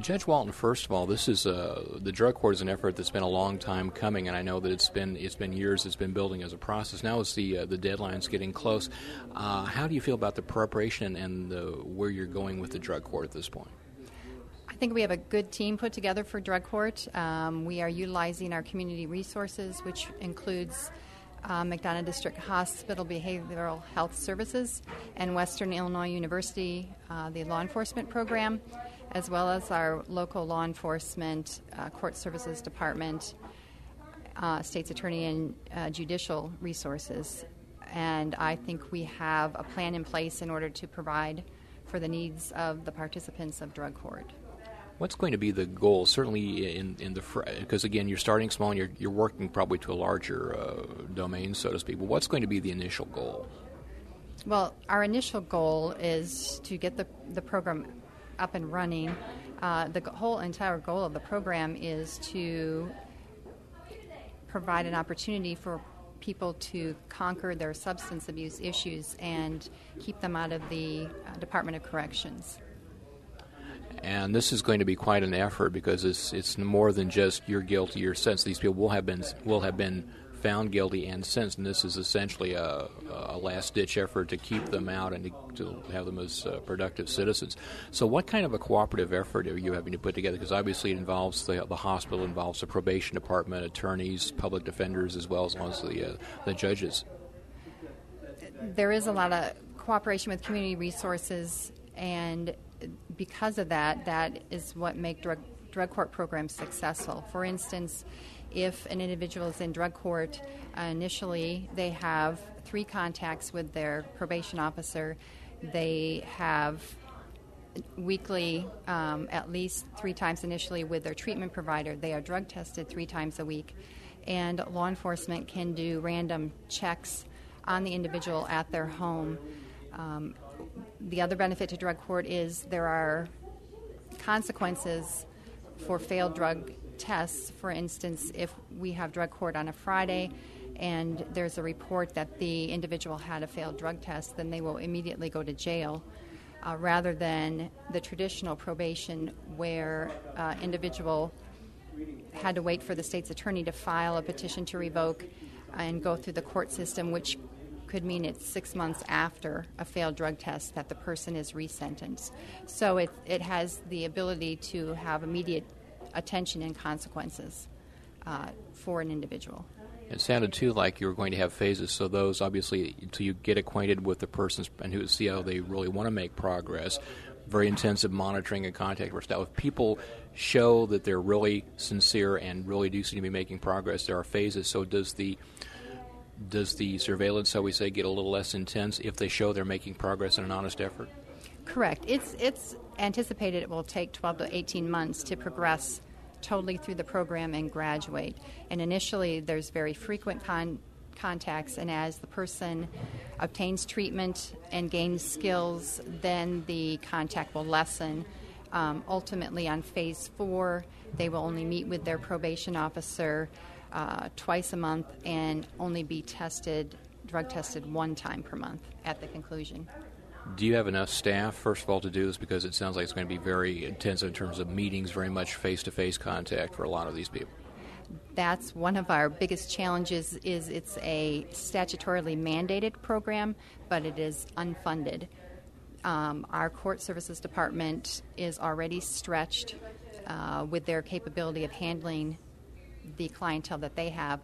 Judge Walton, first of all, this is the drug court is an effort that's been a long time coming, and I know that it's been years. It's been building as a process. Now, as the deadline's getting close, how do you feel about the preparation and where you're going with the drug court at this point? I think we have a good team put together for drug court. We are utilizing our community resources, which includes McDonough District Hospital Behavioral Health Services and Western Illinois University, the law enforcement program, as well as our local law enforcement, court services department, state's attorney, and judicial resources. And I think we have a plan in place in order to provide for the needs of the participants of drug court. What's going to be the goal? Certainly, because again, you're starting small and you're working probably to a larger domain, so to speak. But what's going to be the initial goal? Well, our initial goal is to get the program up and running. The whole entire goal of the program is to provide an opportunity for people to conquer their substance abuse issues and keep them out of the Department of Corrections. And this is going to be quite an effort because it's more than just you're guilty, you're sentenced. These people will have been found guilty and sentenced, and this is essentially a last-ditch effort to keep them out and to have them as productive citizens. So what kind of a cooperative effort are you having to put together? Because obviously it involves the hospital, involves the probation department, attorneys, public defenders, as well as the judges. There is a lot of cooperation with community resources, and because of that is what make drug court programs successful. For instance, if an individual is in drug court, initially they have 3 contacts with their probation officer. They have weekly, at least 3 times initially with their treatment provider. They are drug tested 3 times a week. And law enforcement can do random checks on the individual at their home. The other benefit to drug court is there are consequences for failed drug tests. For instance, if we have drug court on a Friday and there's a report that the individual had a failed drug test, then they will immediately go to jail, rather than the traditional probation where individual had to wait for the state's attorney to file a petition to revoke and go through the court system, which could mean it's 6 months after a failed drug test that the person is resentenced. So it has the ability to have immediate attention and consequences for an individual. It sounded, too, like you were going to have phases. So those, obviously, until you get acquainted with the person and who see how they really want to make progress, very intensive monitoring and contact with staff. If people show that they're really sincere and really do seem to be making progress, there are phases. So does the surveillance, so we say, get a little less intense if they show they're making progress in an honest effort? Correct. It's anticipated it will take 12 to 18 months to progress totally through the program and graduate. And initially, there's very frequent contacts, and as the person obtains treatment and gains skills, then the contact will lessen. Ultimately, on Phase 4, they will only meet with their probation officer twice a month and only be drug tested 1 time per month at the conclusion. Do you have enough staff, first of all, to do this? Because it sounds like it's going to be very intensive in terms of meetings, very much face-to-face contact for a lot of these people. That's one of our biggest challenges. Is it's a statutorily mandated program, but it is unfunded. Our court services department is already stretched with their capability of handling the clientele that they have,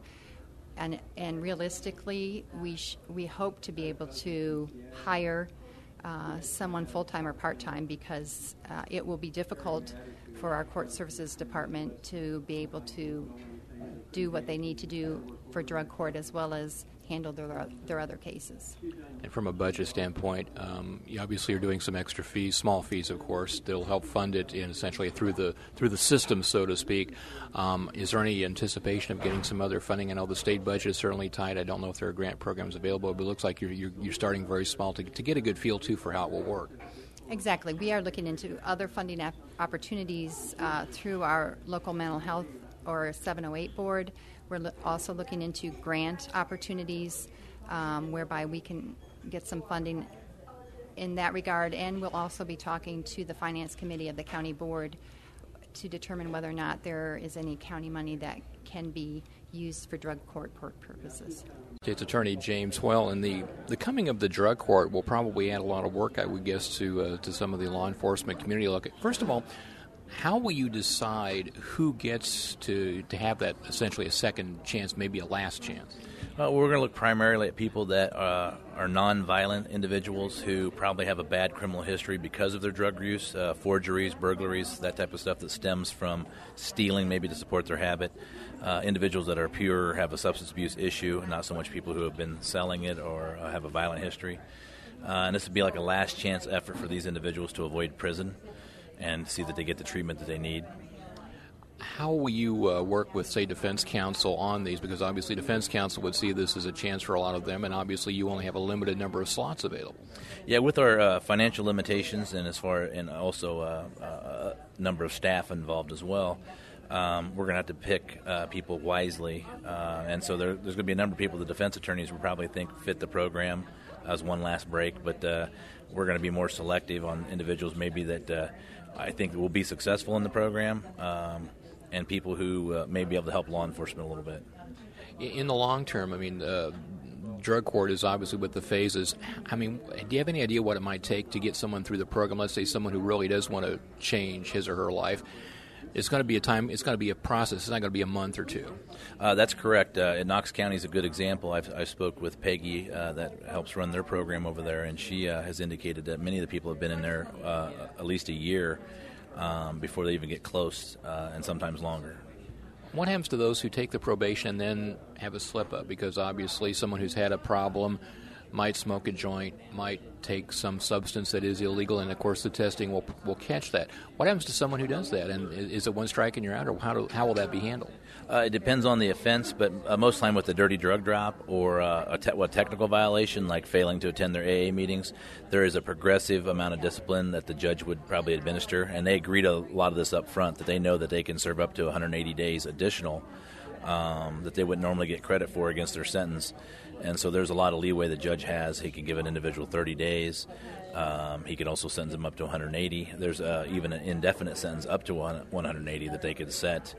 and realistically, we hope to be able to hire someone full-time or part-time, because it will be difficult for our court services department to be able to do what they need to do for drug court as well as handle their other cases. And from a budget standpoint, you obviously are doing some extra fees, small fees, of course, that'll help fund it in essentially through the system, so to speak. Is there any anticipation of getting some other funding? I know the state budget is certainly tight. I don't know if there are grant programs available, but it looks like you're starting very small to get a good feel, too, for how it will work. Exactly. We are looking into other funding opportunities through our local mental health or 708 board. We're also looking into grant opportunities whereby we can get some funding in that regard, and we'll also be talking to the Finance Committee of the County Board to determine whether or not there is any county money that can be used for drug court purposes. State's Attorney James Well, and the coming of the drug court will probably add a lot of work, I would guess, to some of the law enforcement community. Look, first of all, how will you decide who gets to have that essentially a second chance, maybe a last chance? We're going to look primarily at people that are nonviolent individuals who probably have a bad criminal history because of their drug use, forgeries, burglaries, that type of stuff that stems from stealing maybe to support their habit. Individuals that are pure, have a substance abuse issue, not so much people who have been selling it or have a violent history. And this would be like a last chance effort for these individuals to avoid prison and see that they get the treatment that they need. How will you work with, say, defense counsel on these? Because obviously defense counsel would see this as a chance for a lot of them, and obviously you only have a limited number of slots available. Yeah, with our financial limitations and also number of staff involved as well, we're going to have to pick people wisely. And so there's going to be a number of people the defense attorneys will probably think fit the program as one last break, but we're going to be more selective on individuals maybe that I think will be successful in the program, and people who may be able to help law enforcement a little bit. In the long term, I mean, drug court is obviously with the phases. I mean, do you have any idea what it might take to get someone through the program? Let's say someone who really does want to change his or her life. It's going to be it's going to be a process. It's not going to be a month or two. That's correct. Knox County is a good example. I spoke with Peggy that helps run their program over there, and she has indicated that many of the people have been in there at least a year before they even get close, and sometimes longer. What happens to those who take the probation and then have a slip-up? Because obviously someone who's had a problem might smoke a joint, might take some substance that is illegal, and of course the testing will catch that. What happens to someone who does that? And is it one strike and you're out, or how will that be handled? It depends on the offense, but most time with a dirty drug drop or a technical violation like failing to attend their AA meetings, there is a progressive amount of discipline that the judge would probably administer, and they agree to a lot of this up front, that they know that they can serve up to 180 days additional that they wouldn't normally get credit for against their sentence. And so there's a lot of leeway the judge has. He can give an individual 30 days. He can also sentence them up to 180. There's even an indefinite sentence up to 180 that they could set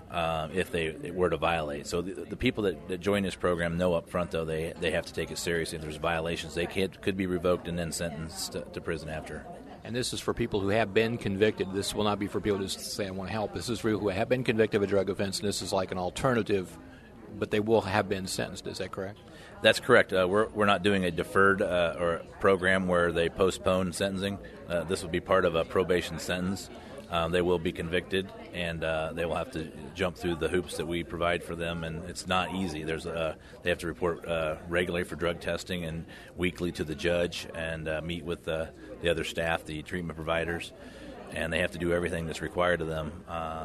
if they were to violate. So the people that join this program know up front, though, they have to take it seriously. If there's violations, they could be revoked and then sentenced to prison after. And this is for people who have been convicted. This will not be for people who just say, I want to help. This is for people who have been convicted of a drug offense, and this is like an alternative, but they will have been sentenced. Is that correct? That's correct. We're not doing a deferred or program where they postpone sentencing. This will be part of a probation sentence. They will be convicted, and they will have to jump through the hoops that we provide for them, and it's not easy. They have to report regularly for drug testing and weekly to the judge, and meet with the other staff, the treatment providers, and they have to do everything that's required of them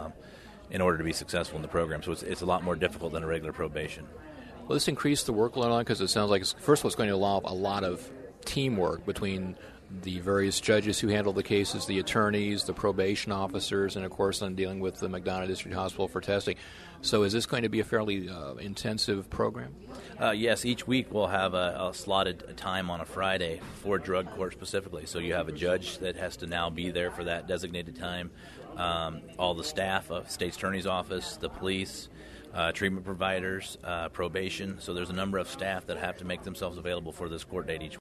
in order to be successful in the program. So it's a lot more difficult than a regular probation. Will this increase the workload on, because it sounds like, first of all, it's going to allow a lot of teamwork between the various judges who handle the cases, the attorneys, the probation officers, and, of course, I'm dealing with the McDonough District Hospital for testing. So is this going to be a fairly intensive program? Yes, each week we'll have a slotted time on a Friday for drug court specifically. So you have a judge that has to now be there for that designated time, all the staff of State's Attorney's Office, the police, treatment providers, probation. So there's a number of staff that have to make themselves available for this court date each week.